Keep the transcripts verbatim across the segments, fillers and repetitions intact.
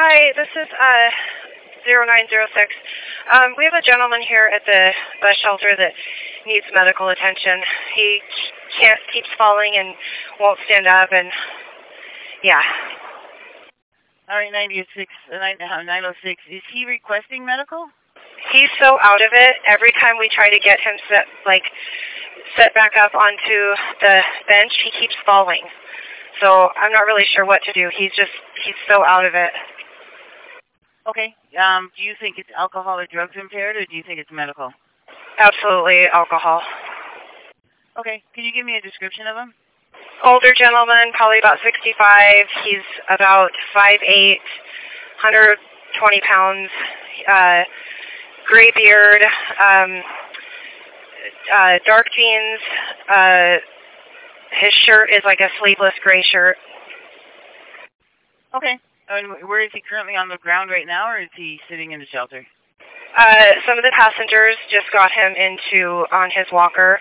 Hi, this is uh, zero nine zero six. Um, we have a gentleman here at the bus shelter that needs medical attention. He can't, keeps falling and won't stand up, and yeah. All right, nine oh six, nine oh six. Is he requesting medical? He's so out of it. Every time we try to get him set, like, set back up onto the bench, he keeps falling. So I'm not really sure what to do. He's just, he's so out of it. Okay. Um, do you think it's alcohol or drugs impaired, or do you think it's medical? Absolutely alcohol. Okay. Can you give me a description of him? Older gentleman, probably about sixty-five. He's about five eight, one hundred twenty pounds, uh, gray beard, um, uh, dark jeans. Uh, his shirt is like a sleeveless gray shirt. Okay. And where is he currently, on the ground right now, or is he sitting in the shelter? Uh, some of the passengers just got him into on his walker.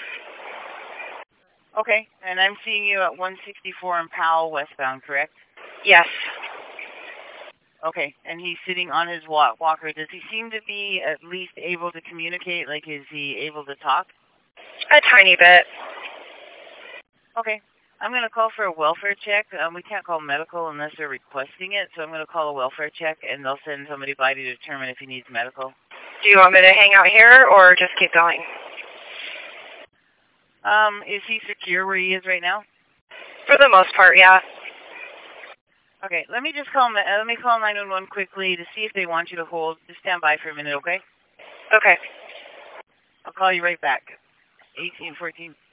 Okay. And I'm seeing you at one sixty-four in Powell westbound, correct? Yes. Okay. And he's sitting on his walk walker. Does he seem to be at least able to communicate? Like, is he able to talk? A tiny bit. Okay. I'm going to call for a welfare check. Um, we can't call medical unless they're requesting it, so I'm going to call a welfare check, and they'll send somebody by to determine if he needs medical. Do you want me to hang out here or just keep going? Um, is he secure where he is right now? For the most part, yeah. Okay, let me just call uh, let me call nine one one quickly to see if they want you to hold. Just stand by for a minute, okay? Okay. I'll call you right back. eighteen fourteen.